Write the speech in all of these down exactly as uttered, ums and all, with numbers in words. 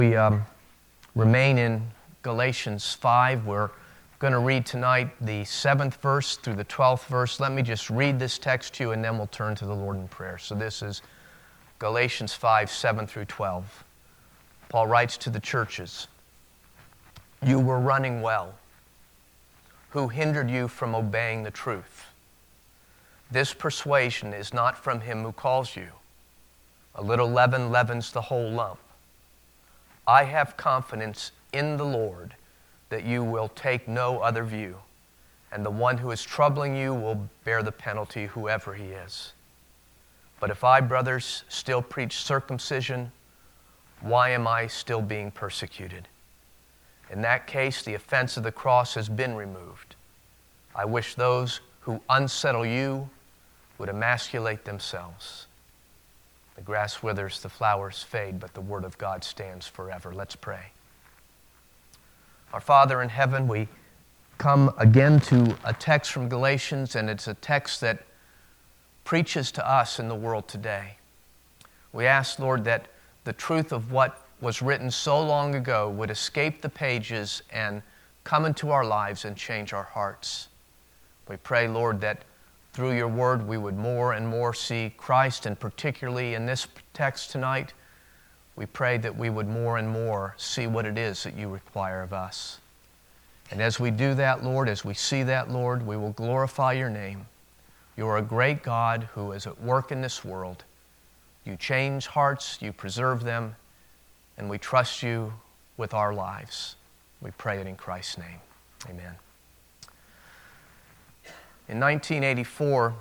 We um, remain in Galatians five. We're going to read tonight the seventh verse through the twelfth verse. Let me just read this text to you, and then we'll turn to the Lord in prayer. So this is Galatians five, seven through twelve. Paul writes to the churches, "You were running well. Who hindered you from obeying the truth? This persuasion is not from him who calls you. A little leaven leavens the whole lump. I have confidence in the Lord that you will take no other view, and the one who is troubling you will bear the penalty, whoever he is. But if I, brothers, still preach circumcision, why am I still being persecuted? In that case, the offense of the cross has been removed. I wish those who unsettle you would emasculate themselves. The grass withers, the flowers fade, but the word of God stands forever." Let's pray. Our Father in heaven, we come again to a text from Galatians, and it's a text that preaches to us in the world today. We ask, Lord, that the truth of what was written so long ago would escape the pages and come into our lives and change our hearts. We pray, Lord, that through your word we would more and more see Christ, and particularly in this text tonight, we pray that we would more and more see what it is that you require of us. And as we do that, Lord, as we see that, Lord, we will glorify your name. You are a great God who is at work in this world. You change hearts, you preserve them, and we trust you with our lives. We pray it in Christ's name. Amen. In nineteen eighty-four,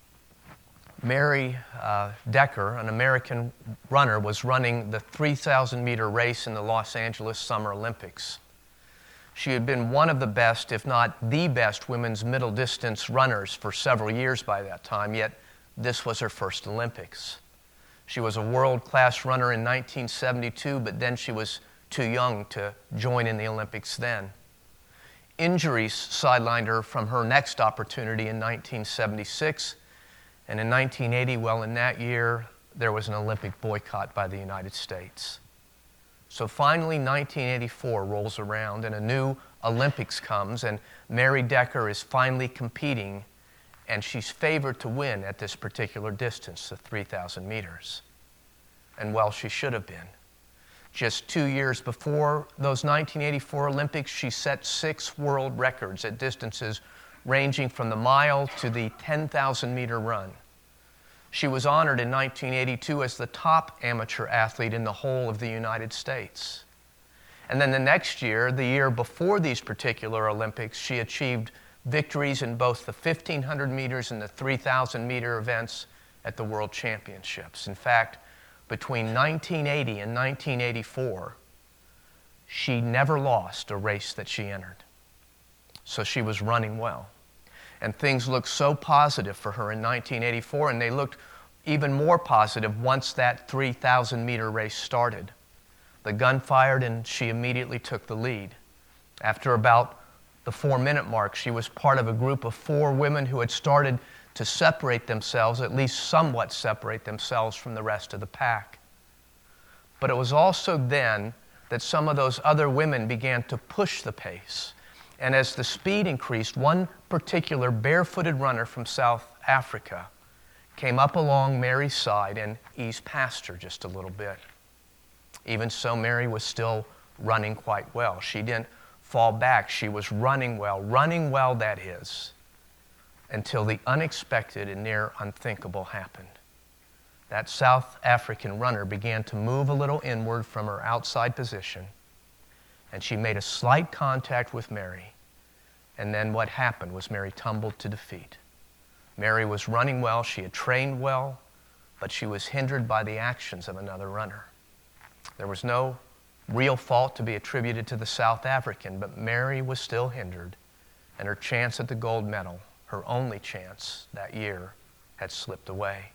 Mary uh, Decker, an American runner, was running the three thousand meter race in the Los Angeles Summer Olympics. She had been one of the best, if not the best, women's middle distance runners for several years by that time, yet this was her first Olympics. She was a world-class runner in nineteen seventy-two, but then she was too young to join in the Olympics then. Injuries sidelined her from her next opportunity in nineteen seventy-six, and in nineteen eighty, well, in that year, there was an Olympic boycott by the United States. So finally, nineteen eighty-four rolls around, and a new Olympics comes, and Mary Decker is finally competing, and she's favored to win at this particular distance, the three thousand meters. And well, she should have been. Just two years before those nineteen eighty-four Olympics, she set six world records at distances ranging from the mile to the ten thousand meter run. She was honored in nineteen eighty-two as the top amateur athlete in the whole of the United States. And then the next year, the year before these particular Olympics, she achieved victories in both the fifteen hundred meters and the three thousand meter events at the World Championships. In fact, between nineteen eighty and nineteen eighty-four, she never lost a race that she entered. So she was running well. And things looked so positive for her in nineteen eighty-four, and they looked even more positive once that three thousand meter race started. The gun fired, and she immediately took the lead. After about the four-minute mark, she was part of a group of four women who had started to separate themselves, at least somewhat separate themselves from the rest of the pack. But it was also then that some of those other women began to push the pace. And as the speed increased, one particular barefooted runner from South Africa came up along Mary's side and eased past her just a little bit. Even so, Mary was still running quite well. She didn't fall back. She was running well, running well, that is, until the unexpected and near unthinkable happened. That South African runner began to move a little inward from her outside position, and she made a slight contact with Mary. And then what happened was Mary tumbled to defeat. Mary was running well, she had trained well, but she was hindered by the actions of another runner. There was no real fault to be attributed to the South African, but Mary was still hindered, and her chance at the gold medal, her only chance that year, had slipped away.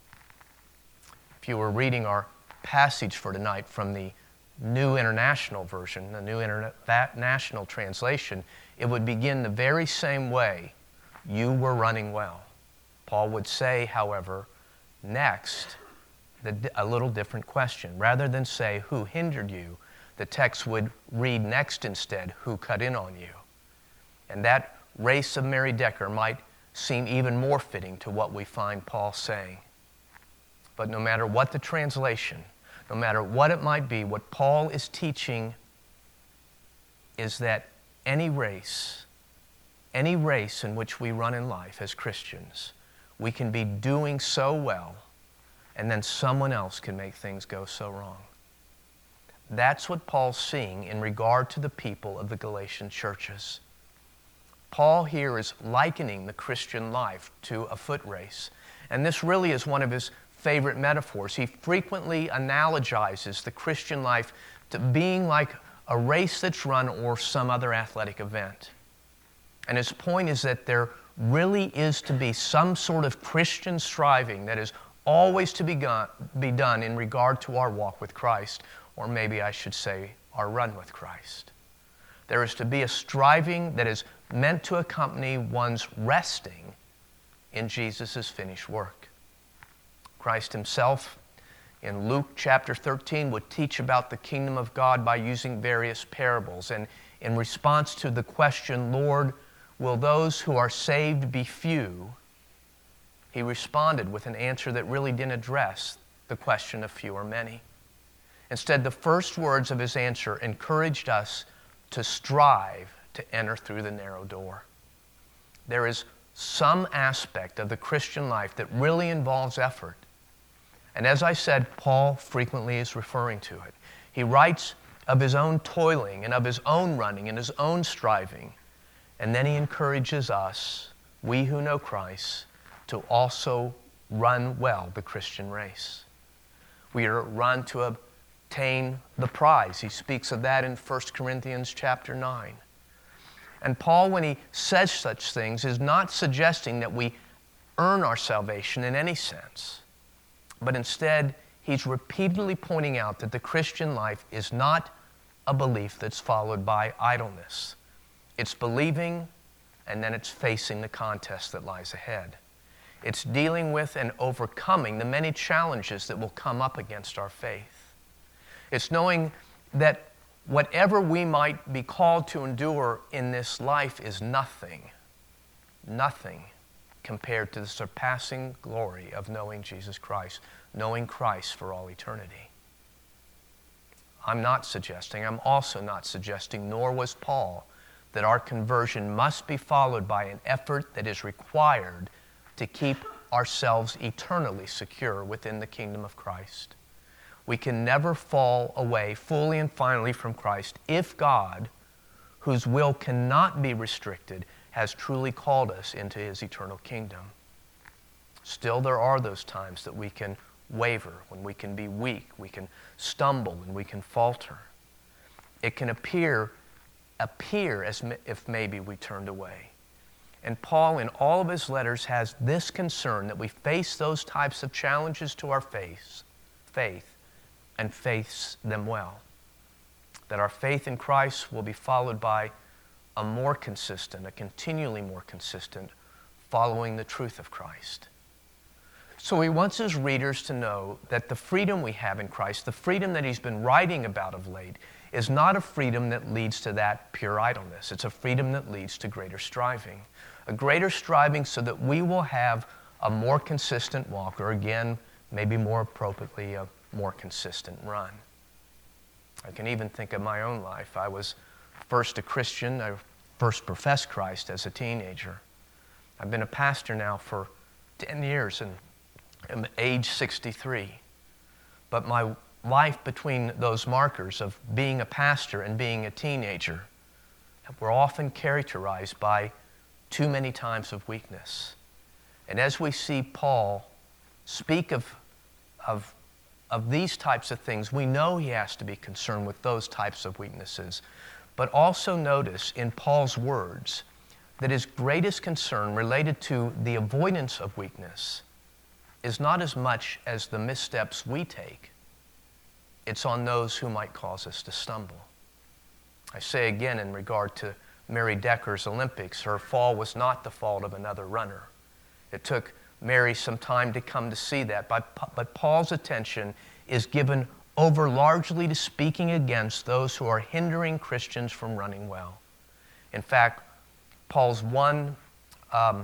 If you were reading our passage for tonight from the New International Version, the New International Translation, it would begin the very same way. You were running well. Paul would say, however, next, the, a little different question. Rather than say, who hindered you, the text would read next instead, who cut in on you. And that race of Mary Decker might seem even more fitting to what we find Paul saying. But no matter what the translation, no matter what it might be, what Paul is teaching is that any race, any race in which we run in life as Christians, we can be doing so well, and then someone else can make things go so wrong. That's what Paul's seeing in regard to the people of the Galatian churches. Paul here is likening the Christian life to a foot race. And this really is one of his favorite metaphors. He frequently analogizes the Christian life to being like a race that's run or some other athletic event. And his point is that there really is to be some sort of Christian striving that is always to be, gone, be done in regard to our walk with Christ, or maybe I should say our run with Christ. There is to be a striving that is meant to accompany one's resting in Jesus' finished work. Christ himself, in Luke chapter thirteen, would teach about the kingdom of God by using various parables. And in response to the question, Lord, will those who are saved be few? He responded with an answer that really didn't address the question of few or many. Instead, the first words of his answer encouraged us to strive to enter through the narrow door. There is some aspect of the Christian life that really involves effort. And as I said, Paul frequently is referring to it. He writes of his own toiling and of his own running and his own striving. And then he encourages us, we who know Christ, to also run well the Christian race. We are run to obtain the prize. He speaks of that in First Corinthians chapter nine. And Paul, when he says such things, is not suggesting that we earn our salvation in any sense. But instead, he's repeatedly pointing out that the Christian life is not a belief that's followed by idleness. It's believing, and then it's facing the contest that lies ahead. It's dealing with and overcoming the many challenges that will come up against our faith. It's knowing that whatever we might be called to endure in this life is nothing, nothing compared to the surpassing glory of knowing Jesus Christ, knowing Christ for all eternity. I'm not suggesting, I'm also not suggesting, nor was Paul, that our conversion must be followed by an effort that is required to keep ourselves eternally secure within the kingdom of Christ. We can never fall away fully and finally from Christ if God, whose will cannot be restricted, has truly called us into his eternal kingdom. Still, there are those times that we can waver, when we can be weak, we can stumble, and we can falter. It can appear, appear as if maybe we turned away. And Paul, in all of his letters, has this concern that we face those types of challenges to our faith, faith, and face them well. That our faith in Christ will be followed by a more consistent, a continually more consistent following the truth of Christ. So he wants his readers to know that the freedom we have in Christ, the freedom that he's been writing about of late, is not a freedom that leads to that pure idleness. It's a freedom that leads to greater striving. A greater striving so that we will have a more consistent walk, or again, maybe more appropriately, a more consistent run. I can even think of my own life. I was first a Christian. I first professed Christ as a teenager. I've been a pastor now for ten years and I'm age sixty-three. But my life between those markers of being a pastor and being a teenager were often characterized by too many times of weakness. And as we see Paul speak of, of, of these types of things, we know he has to be concerned with those types of weaknesses. But also notice in Paul's words that his greatest concern related to the avoidance of weakness is not as much as the missteps we take. It's on those who might cause us to stumble. I say again in regard to Mary Decker's Olympics, her fall was not the fault of another runner. It took Mary some time to come to see that, but, but Paul's attention is given over largely to speaking against those who are hindering Christians from running well. In fact, Paul's one, um,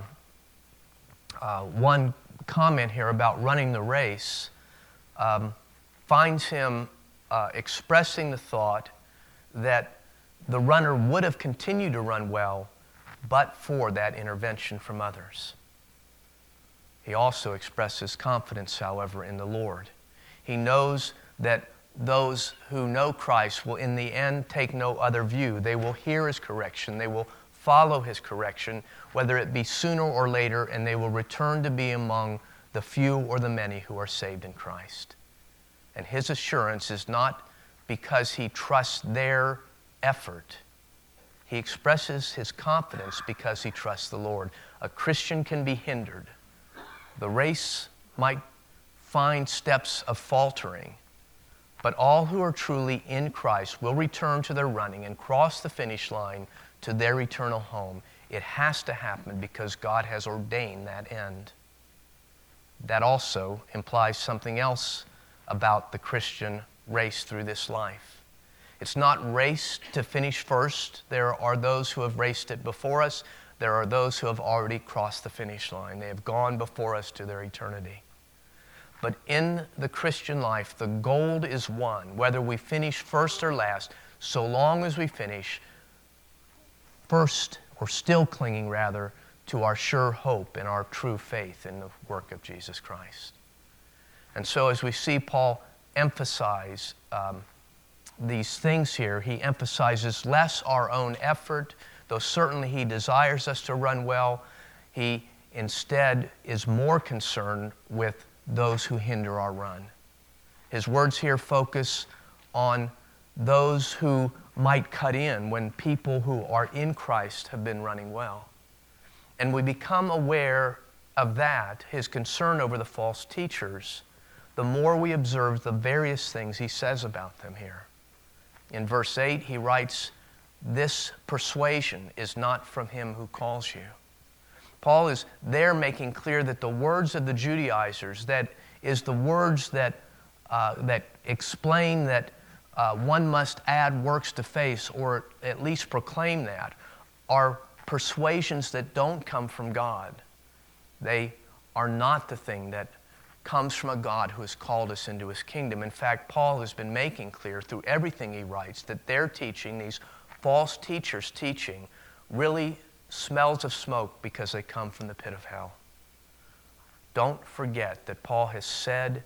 uh, one comment here about running the race um, finds him uh, expressing the thought that the runner would have continued to run well but for that intervention from others. He also expresses confidence, however, in the Lord. He knows that those who know Christ will in the end take no other view. They will hear his correction. They will follow his correction, whether it be sooner or later, and they will return to be among the few or the many who are saved in Christ. And his assurance is not because he trusts their effort. He expresses his confidence because he trusts the Lord. A Christian can be hindered. The race might find steps of faltering, but all who are truly in Christ will return to their running and cross the finish line to their eternal home. It has to happen because God has ordained that end. That also implies something else about the Christian race through this life. It's not raced to finish first. There are those who have raced it before us. There are those who have already crossed the finish line. They have gone before us to their eternity. But in the Christian life, the goal is won, whether we finish first or last, so long as we finish first, or still clinging rather, to our sure hope and our true faith in the work of Jesus Christ. And so as we see Paul emphasize um, these things here, he emphasizes less our own effort, though certainly he desires us to run well. He instead is more concerned with those who hinder our run. His words here focus on those who might cut in when people who are in Christ have been running well. And we become aware of that, his concern over the false teachers, the more we observe the various things he says about them here. In verse eight, he writes, "This persuasion is not from him who calls you." Paul is there making clear that the words of the Judaizers, that is the words that, uh, that explain that uh, one must add works to faith, or at least proclaim that, are persuasions that don't come from God. They are not the thing that comes from a God who has called us into his kingdom. In fact, Paul has been making clear through everything he writes that their teaching, these false teachers' teaching, really smells of smoke because they come from the pit of hell. Don't forget that Paul has said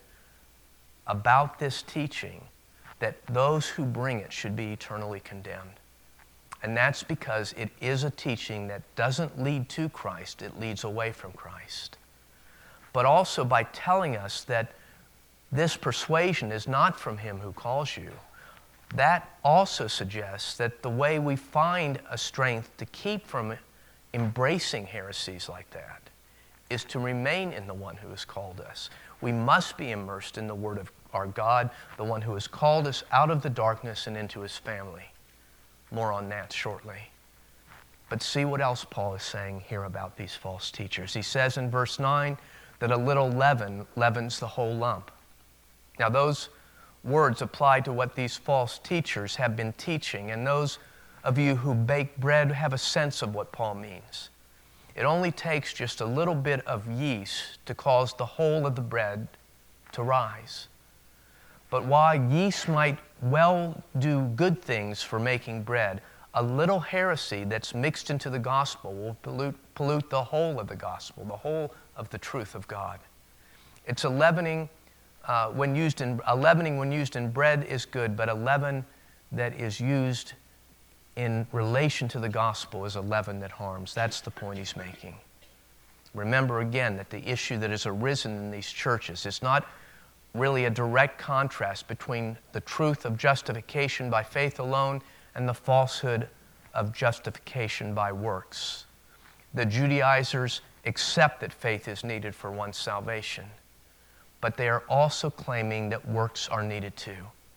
about this teaching that those who bring it should be eternally condemned. And that's because it is a teaching that doesn't lead to Christ, it leads away from Christ. But also by telling us that this persuasion is not from him who calls you, that also suggests that the way we find a strength to keep from embracing heresies like that is to remain in the one who has called us. We must be immersed in the Word of our God, the one who has called us out of the darkness and into his family. More on that shortly. But see what else Paul is saying here about these false teachers. He says in verse nine that a little leaven leavens the whole lump. Now those words apply to what these false teachers have been teaching, and those of you who bake bread have a sense of what Paul means. It only takes just a little bit of yeast to cause the whole of the bread to rise. But while yeast might well do good things for making bread, a little heresy that's mixed into the gospel will pollute, pollute the whole of the gospel, the whole of the truth of God. It's a leavening uh, when used in a leavening when used in bread is good, but a leaven that is used in relation to the gospel is a leaven that harms. That's the point he's making. Remember again that the issue that has arisen in these churches is not really a direct contrast between the truth of justification by faith alone and the falsehood of justification by works. The Judaizers accept that faith is needed for one's salvation, but they are also claiming that works are needed too.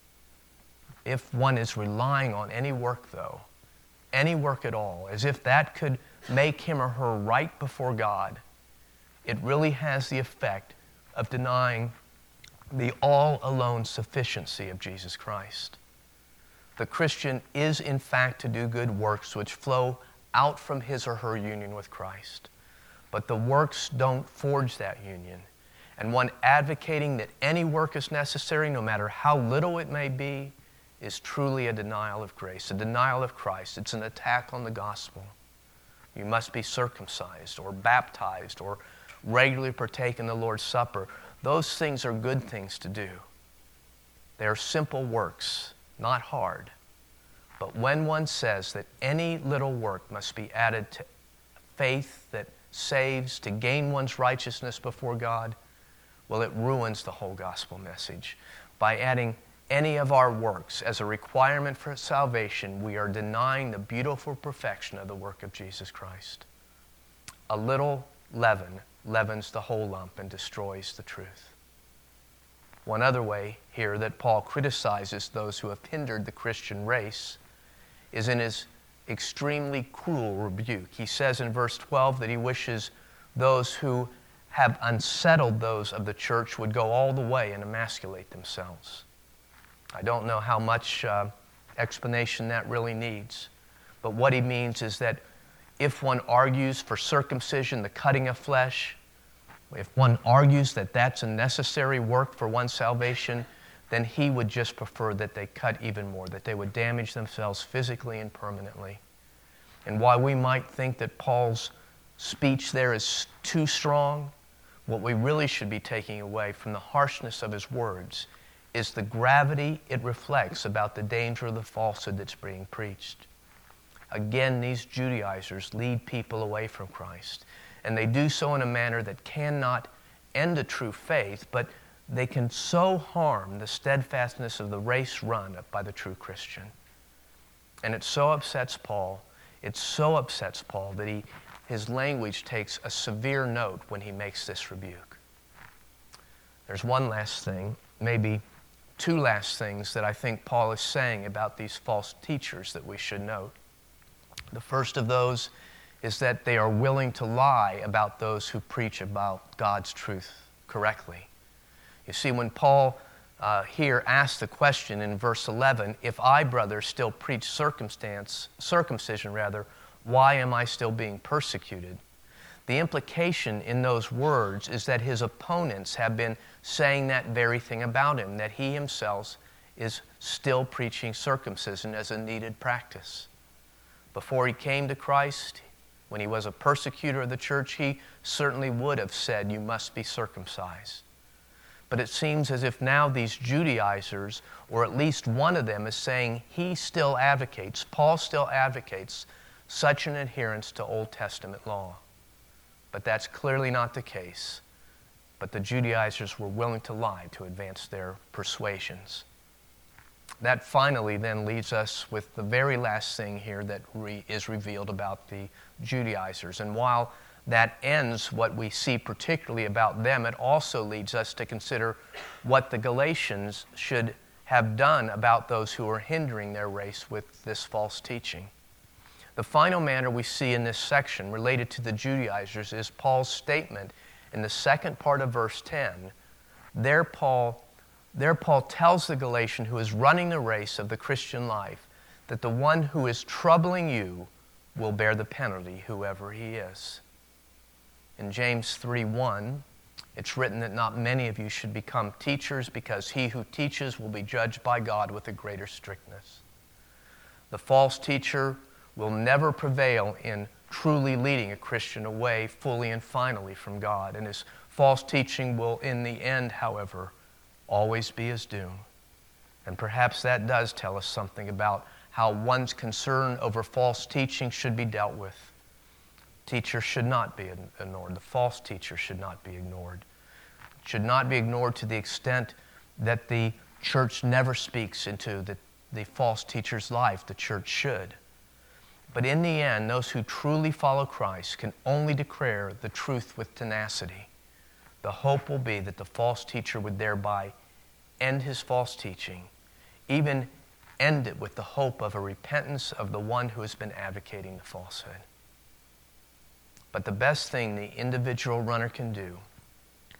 If one is relying on any work, though, any work at all, as if that could make him or her right before God, it really has the effect of denying the all alone sufficiency of Jesus Christ. The Christian is in fact to do good works which flow out from his or her union with Christ. But the works don't forge that union. And one advocating that any work is necessary, no matter how little it may be, is truly a denial of grace, a denial of Christ. It's an attack on the gospel. You must be circumcised or baptized or regularly partake in the Lord's Supper. Those things are good things to do. They are simple works, not hard. But when one says that any little work must be added to faith that saves, to gain one's righteousness before God, well, it ruins the whole gospel message. By adding any of our works as a requirement for salvation, we are denying the beautiful perfection of the work of Jesus Christ. A little leaven leavens the whole lump and destroys the truth. One other way here that Paul criticizes those who have hindered the Christian race is in his extremely cruel rebuke. He says in verse twelve that he wishes those who have unsettled those of the church would go all the way and emasculate themselves. I don't know how much uh, explanation that really needs, but what he means is that if one argues for circumcision, the cutting of flesh, if one argues that that's a necessary work for one's salvation, then he would just prefer that they cut even more, that they would damage themselves physically and permanently. And while we might think that Paul's speech there is too strong, what we really should be taking away from the harshness of his words is the gravity it reflects about the danger of the falsehood that's being preached. Again, these Judaizers lead people away from Christ, and they do so in a manner that cannot end a true faith, but they can so harm the steadfastness of the race run by the true Christian. And it so upsets Paul, it so upsets Paul that he his language takes a severe note when he makes this rebuke. There's one last thing, maybe two last things that I think Paul is saying about these false teachers that we should note. The first of those is that they are willing to lie about those who preach about God's truth correctly. You see, when Paul uh, here asks the question in verse eleven, if I, brothers, still preach circumstance, circumcision, rather, why am I still being persecuted? The implication in those words is that his opponents have been saying that very thing about him, that he himself is still preaching circumcision as a needed practice. Before he came to Christ, when he was a persecutor of the church, he certainly would have said, you must be circumcised. But it seems as if now these Judaizers, or at least one of them, is saying he still advocates, Paul still advocates, such an adherence to Old Testament law. But that's clearly not the case. But the Judaizers were willing to lie to advance their persuasions. That finally then leads us with the very last thing here that re- is revealed about the Judaizers. And while that ends what we see particularly about them, it also leads us to consider what the Galatians should have done about those who are hindering their race with this false teaching. The final matter we see in this section related to the Judaizers is Paul's statement in the second part of verse ten. There Paul, there Paul tells the Galatian who is running the race of the Christian life that the one who is troubling you will bear the penalty, whoever he is. In James three one, it's written that not many of you should become teachers because he who teaches will be judged by God with a greater strictness. The false teacher will never prevail in truly leading a Christian away fully and finally from God. And his false teaching will, in the end, however, always be his doom. And perhaps that does tell us something about how one's concern over false teaching should be dealt with. Teacher should not be ignored. The false teacher should not be ignored. It should not be ignored to the extent that the church never speaks into the, the false teacher's life. The church should. But in the end, those who truly follow Christ can only declare the truth with tenacity. The hope will be that the false teacher would thereby end his false teaching, even end it with the hope of a repentance of the one who has been advocating the falsehood. But the best thing the individual runner can do,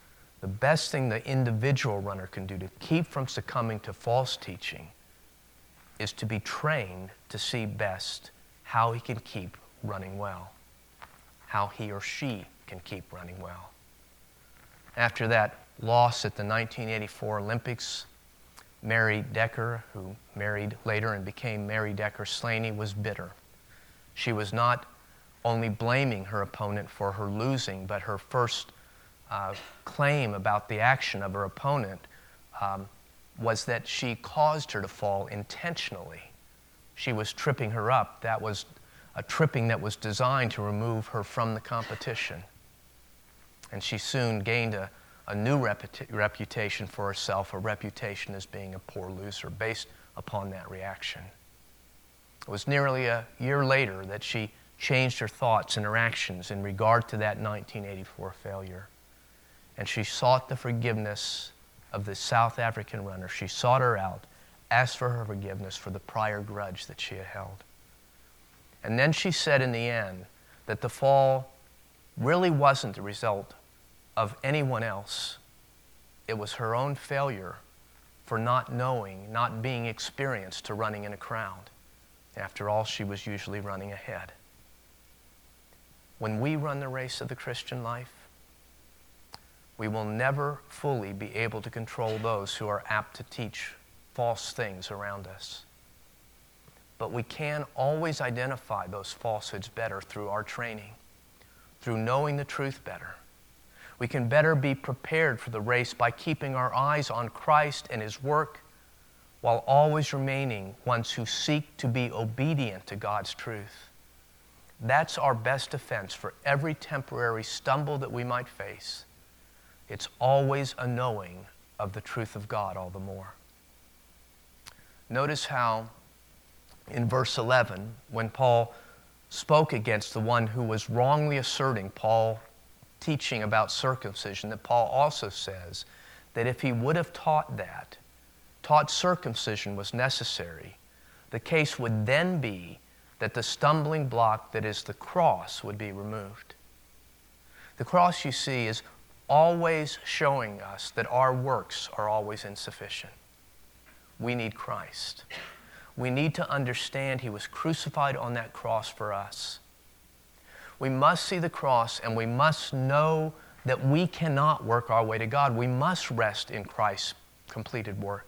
The best thing the individual runner can do to keep from succumbing to false teaching is to be trained to see best how he can keep running well, how he or she can keep running well. After that loss at the nineteen eighty-four Olympics, Mary Decker, who married later and became Mary Decker Slaney, was bitter. She was not only blaming her opponent for her losing, but her first uh, claim about the action of her opponent um, was that she caused her to fall intentionally. She was tripping her up. That was a tripping that was designed to remove her from the competition. And she soon gained a, a new reputa- reputation for herself, a reputation as being a poor loser based upon that reaction. It was nearly a year later that she changed her thoughts and her actions in regard to that nineteen eighty-four failure. And she sought the forgiveness of the South African runner. She sought her out, asked for her forgiveness for the prior grudge that she had held. And then she said in the end that the fall really wasn't the result of anyone else. It was her own failure for not knowing, not being experienced to running in a crowd. After all, she was usually running ahead. When we run the race of the Christian life, we will never fully be able to control those who are apt to teach false things around us. But we can always identify those falsehoods better through our training, through knowing the truth better. We can better be prepared for the race by keeping our eyes on Christ and His work, while always remaining ones who seek to be obedient to God's truth. That's our best defense for every temporary stumble that we might face. It's always a knowing of the truth of God all the more. Notice how in verse eleven, when Paul spoke against the one who was wrongly asserting Paul teaching about circumcision, that Paul also says that if he would have taught that, taught circumcision was necessary, the case would then be that the stumbling block that is the cross would be removed. The cross, you see, is always showing us that our works are always insufficient. We need Christ. We need to understand He was crucified on that cross for us. We must see the cross, and we must know that we cannot work our way to God. We must rest in Christ's completed work.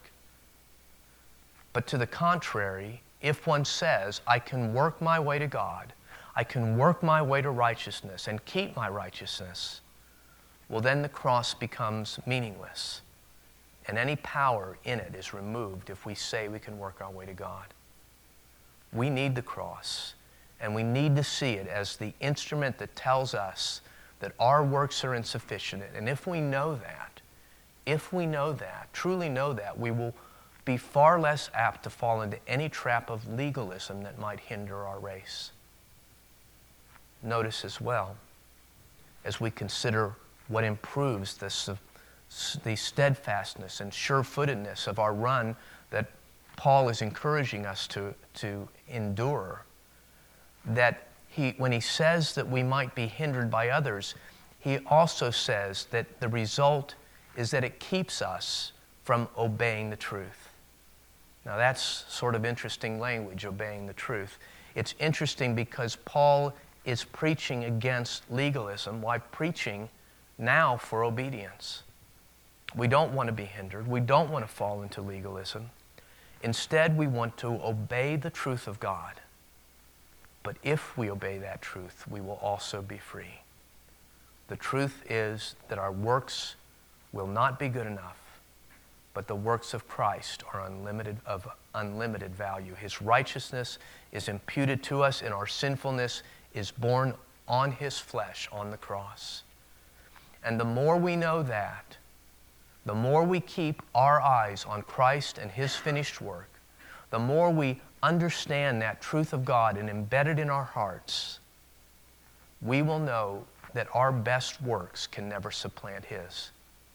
But to the contrary, if one says, I can work my way to God, I can work my way to righteousness and keep my righteousness, well, then the cross becomes meaningless. And any power in it is removed if we say we can work our way to God. We need the cross, and we need to see it as the instrument that tells us that our works are insufficient. And if we know that, if we know that, truly know that, we will be far less apt to fall into any trap of legalism that might hinder our race. Notice as well, as we consider what improves the, the steadfastness and sure-footedness of our run that Paul is encouraging us to, to endure, that he, when he says that we might be hindered by others, he also says that the result is that it keeps us from obeying the truth. Now that's sort of interesting language, obeying the truth. It's interesting because Paul is preaching against legalism while preaching now for obedience. We don't want to be hindered. We don't want to fall into legalism. Instead, we want to obey the truth of God. But if we obey that truth, we will also be free. The truth is that our works will not be good enough, but the works of Christ are unlimited, of unlimited value. His righteousness is imputed to us, and our sinfulness is borne on His flesh on the cross. And the more we know that, the more we keep our eyes on Christ and His finished work, the more we understand that truth of God and embed it in our hearts, we will know that our best works can never supplant His.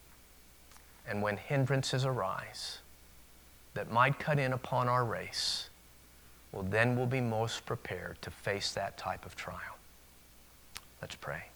And when hindrances arise that might cut in upon our race, well, then we'll be most prepared to face that type of trial. Let's pray.